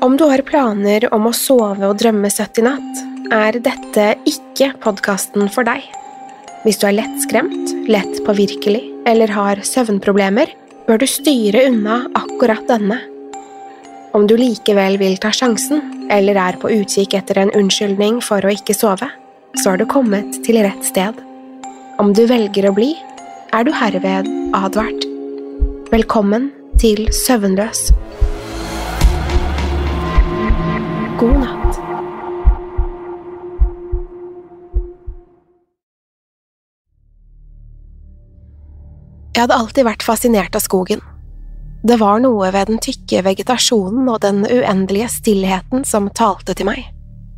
Om du har planer om å sove og drømme søtt I natt, dette ikke podcasten for deg. Hvis du lettskremt, lett påvirkelig eller har søvnproblemer, bør du styre unna akkurat denne. Om du likevel vil ta sjansen, eller på utkikk etter en unnskyldning for å ikke sove, så har du kommet til rett sted. Om du velger å bli, du herved advart. Velkommen til Søvnløs. God natt. Jeg hadde alltid vært fascinert av skogen. Det var noe ved den tykke vegetasjonen og den uendelige stillheten som talte til meg.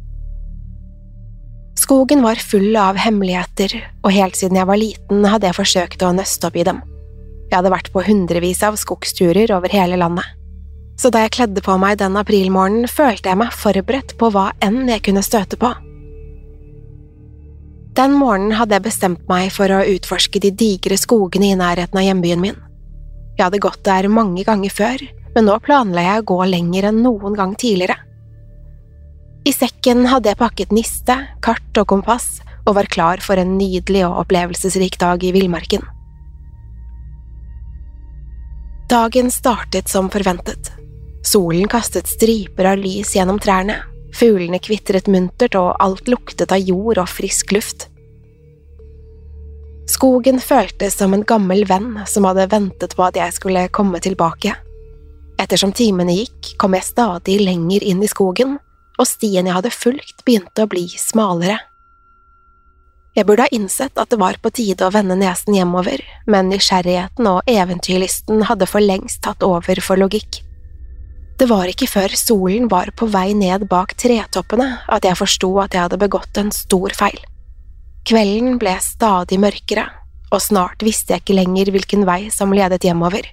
Skogen var full av hemmeligheter, og helt siden jeg var liten hadde jeg forsøkt å nøste opp I dem. Jeg hadde vært på hundrevis av skogsturer over hele landet. Så da jeg kledde på meg den aprilmorgenen, følte jeg meg forberedt på hva enn jeg kunne støte på. Den morgenen hadde jeg bestemt meg for å utforske de digre skogene I nærheten av hjembyen min. Jeg hadde gått der mange ganger før, men nå planla jeg å gå lenger enn noen gang tidligere. I sekken hadde jeg pakket niste, kart og kompass, og var klar for en nydelig og opplevelsesrik dag I villmarken. Dagen startet som forventet. Solen kastet striper av lys gjennom trærne, fuglene kvitret muntert og alt luktet av jord og frisk luft. Skogen føltes som en gammel venn som hadde ventet på at jeg skulle komme tilbake. Ettersom timene gikk, kom jeg stadig lenger inn I skogen, og stien jeg hadde fulgt begynte å bli smalere. Jeg burde ha innsett at det var på tide å vende nesen hjemover, men nysgjerrigheten og eventyrlysten hadde for lengst tatt over for logikk. Det var ikke før solen var på vei ned bak tretoppene at jeg forstod at jeg hadde begått en stor feil. Kvelden ble stadig mørkere, og snart visste jeg ikke lenger hvilken vei som ledet hjemover.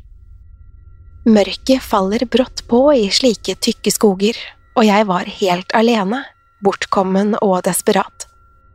Mørket faller brått på I slike tykke skoger, og jeg var helt alene, bortkommen og desperat.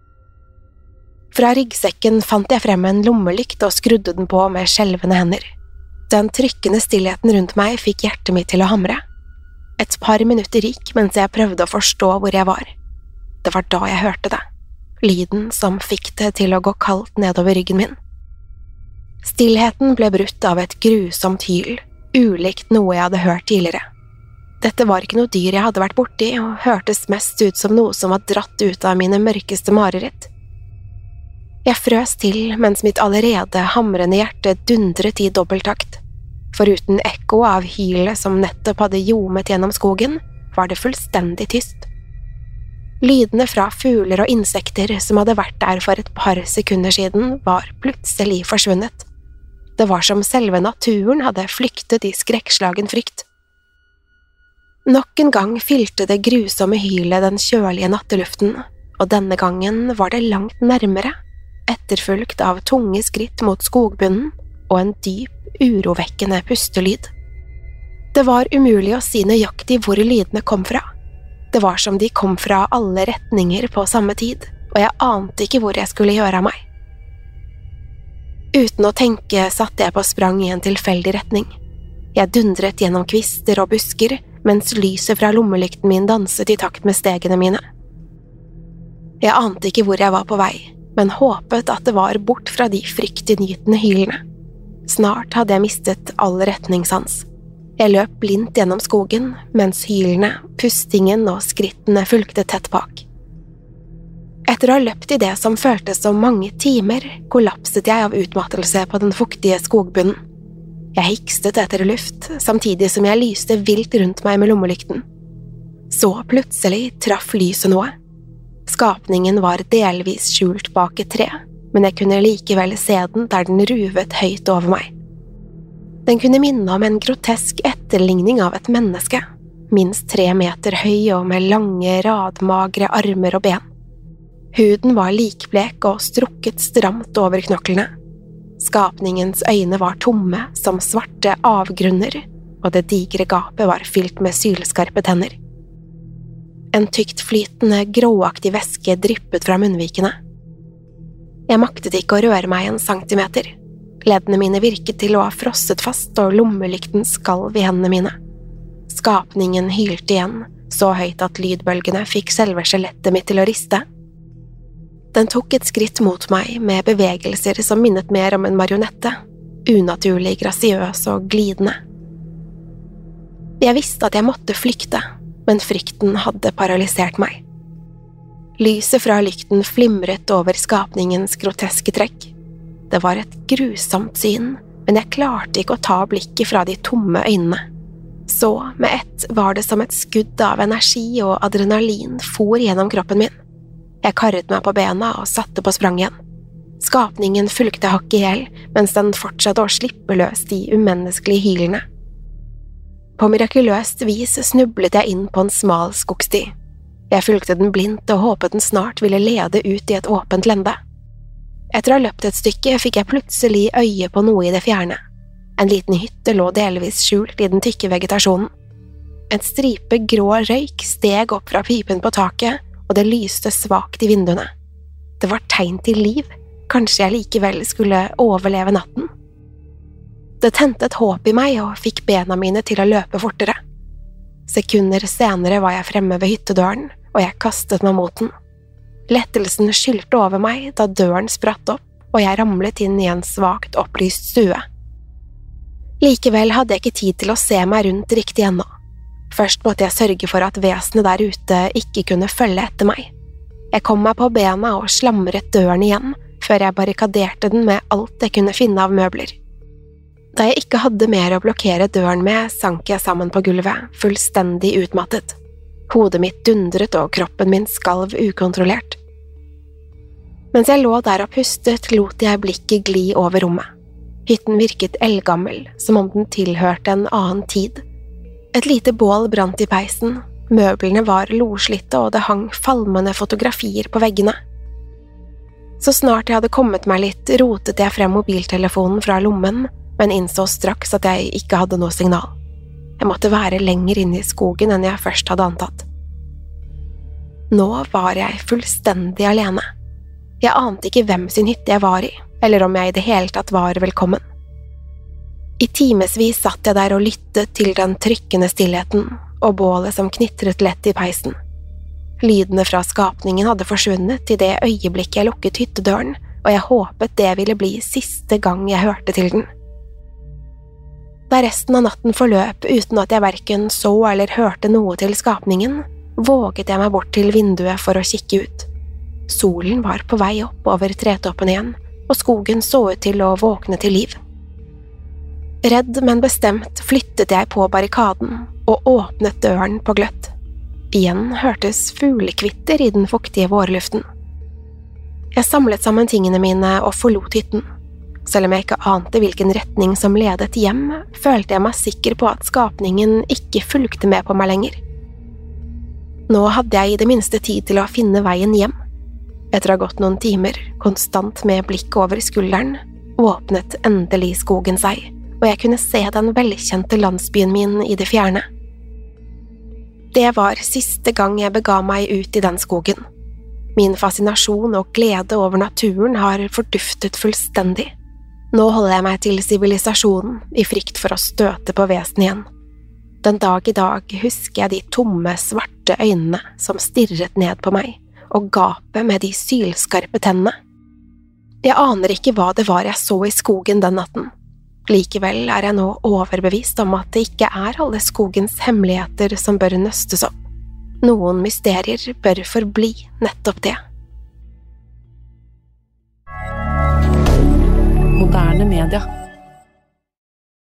Fra ryggsekken fant jeg frem en lommelykt og skrudde den på med skjelvende hender. Den trykkende stillheten rundt meg fikk hjertet mitt til å hamre. Et par minutter gikk mens jeg prøvde å forstå hvor jeg var. Det var da jeg hørte det. Lyden som fikk det til å gå kaldt nedover ryggen min. Stillheten ble brutt av et grusomt hyl, ulikt noe jeg hadde hørt tidligere. Dette var ikke noe dyr jeg hadde vært borti, og hørtes mest ut som noe som var dratt ut av mine mørkeste mareritt. Jeg frøs til mens mitt allerede hamrende hjerte dundret I dobbelttakt. Foruten ekko av hylet som nettopp hadde ljomet gjennom skogen, var det fullstendig tyst. Lydene fra fugler og insekter som hadde vært der for et par sekunder siden, var plutselig forsvunnet. Det var som selve naturen hadde flyktet I skrekkslagen frykt. Nok en gang fylte det grusomme hylet den kjølige natteluften, og denne gangen var det langt nærmere, etterfulgt av tunge skritt mot skogbunnen og en dyp, urovekkende pustelyd. Det var umulig å si nøyaktig hvor lydene kom fra. Det var som de kom fra alle retninger på samme tid, og jeg ante ikke hvor jeg skulle gjøre av meg. Uten å tenke satte jeg på sprang I en tilfeldig retning. Jeg dundret gjennom kvister og busker, mens lyset fra lommelykten min danset I takt med stegene mine. Jeg ante ikke hvor jeg var på vei, men håpet at det var bort fra de fryktinngytende hylene. Snart hadde jeg mistet all retningssans. Jeg løp blindt gjennom skogen, mens hylene, pustingen og skrittene fulgte tett bak. Etter å ha løpt I det som føltes som mange timer, kollapset jeg av utmattelse på den fuktige skogbunnen. Jeg hikstet etter luft, samtidig som jeg lyste vilt rundt meg med lommelykten. Så plutselig traff lyset noe. Skapningen var delvis skjult bak et tre, men jeg kunne likevel se den der den ruvet høyt over meg. Den kunne minne om en grotesk etterligning av et menneske, minst 3 meter høy og med lange, radmagre armer og ben. Huden var likblek og strukket stramt over knoklene. Skapningens øyne var tomme som svarte avgrunner, og det digre gapet var fylt med sylskarpe tenner. En tykt flytende, gråaktig væske dryppet fra munnvikene. Jeg maktet ikke å røre meg en centimeter. Leddene mine virket til å ha frosset fast, og lommelykten skalv I hendene mine. Skapningen hylte igjen, så høyt at lydbølgene fikk selve skjelettet mitt til å riste. Den tok et skritt mot meg med bevegelser som minnet mer om en marionette, unaturlig grasiøs og glidende. Jeg visste at jeg måtte flykte, men frykten hadde paralysert meg. Lyset fra lykten flimret over skapningens groteske trekk. Det var et grusomt syn, men jeg klarte ikke å ta blikket fra de tomme øynene. Så med ett var det som et skudd av energi og adrenalin for gjennom kroppen min. Jeg karret meg på bena og satte på sprang igjen. Skapningen fulgte hakk i hæl, mens den fortsatte å slippe løs de umenneskelige hylene. På mirakuløst vis snublet jeg inn på en smal skogsti. Jeg fulgte den blindt og håpet den snart ville lede ut i et åpent lende. Etter å ha løpt et stykke fikk jeg plutselig øye på noe i det fjerne. En liten hytte lå delvis skjult i den tykke vegetasjonen. En stripe grå røyk steg opp fra pipen på taket, og det lyste svakt i vinduene. Det var tegn til liv, kanskje jeg likevel skulle overleve natten. Det tente et håp i meg og fikk bena mine til å løpe fortere. Sekunder senere var jeg fremme ved hyttedøren, og jeg kastet meg mot den. Lettelsen skylte over meg da døren spratt opp, og jeg ramlet inn i en svakt opplyst stue. Likevel hadde jeg ikke tid til å se meg rundt riktig ennå. Først måtte jeg sørge for at vesenet der ute ikke kunne følge etter meg. Jeg kom meg på bena og slamret døren igjen, før jeg barrikaderte den med alt jeg kunne finne av møbler. Da jeg ikke hadde mer å blokkere døren med, sank jeg sammen på gulvet, fullstendig utmattet. Hodet mitt dundret og kroppen min skalv ukontrollert. Mens jeg lå der og pustet, lot jeg blikket gli over rommet. Hytten virket eldgammel, som om den tilhørte en annen tid. Et lite bål brant i peisen, møblene var loslitte og det hang falmende fotografier på veggene. Så snart jeg hadde kommet meg litt, rotet jeg frem mobiltelefonen fra lommen, men innså straks at jeg ikke hadde noe signal. Jeg måtte være lenger inne i skogen enn jeg først hadde antatt. Nå var jeg fullstendig alene. Jeg ante ikke hvem sin hytte jeg var i, eller om jeg i det hele tatt var velkommen. I timesvis satt jeg der og lyttet til den trykkende stillheten og bålet som knitret lett i peisen. Lydene fra skapningen hadde forsvunnet i det øyeblikket jeg lukket hyttedøren, og jeg håpet det ville bli siste gang jeg hørte til den. Da resten av natten forløp uten at jeg hverken så eller hørte noe til skapningen, våget jeg meg bort til vinduet for å kikke ut. Solen var på vei opp over tretoppen igjen, og skogen så ut til å våkne til liv. Redd, men bestemt flyttet jeg på barrikaden og åpnet døren på gløtt. Igjen hørtes fuglekvitter i den fuktige vårluften. Jeg samlet sammen tingene mine og forlot hytten. Selv om jeg ikke ante hvilken retning som ledet hjem, følte jeg meg sikker på at skapningen ikke fulgte med på meg lenger. Nå hadde jeg i det minste tid til å finne veien hjem. Etter å ha gått noen timer, konstant med blikk over skulderen, åpnet endelig skogen seg, og jeg kunne se den velkjente landsbyen min i det fjerne. Det var siste gang jeg bega meg ut i den skogen. Min fascinasjon og glede over naturen har forduftet fullstendig. Nå holder jeg meg til sivilisasjonen i frykt for å støte på vesen igjen. Den dag i dag husker jeg de tomme, svarte øynene som stirret ned på meg, og gapet med de sylskarpe tennene. Jeg aner ikke hva det var jeg så i skogen den natten. Likevel er jeg nå overbevist om at det ikke er alle skogens hemmeligheter som bør nøstes opp. Noen mysterier bør forbli nettopp det. Moderne media.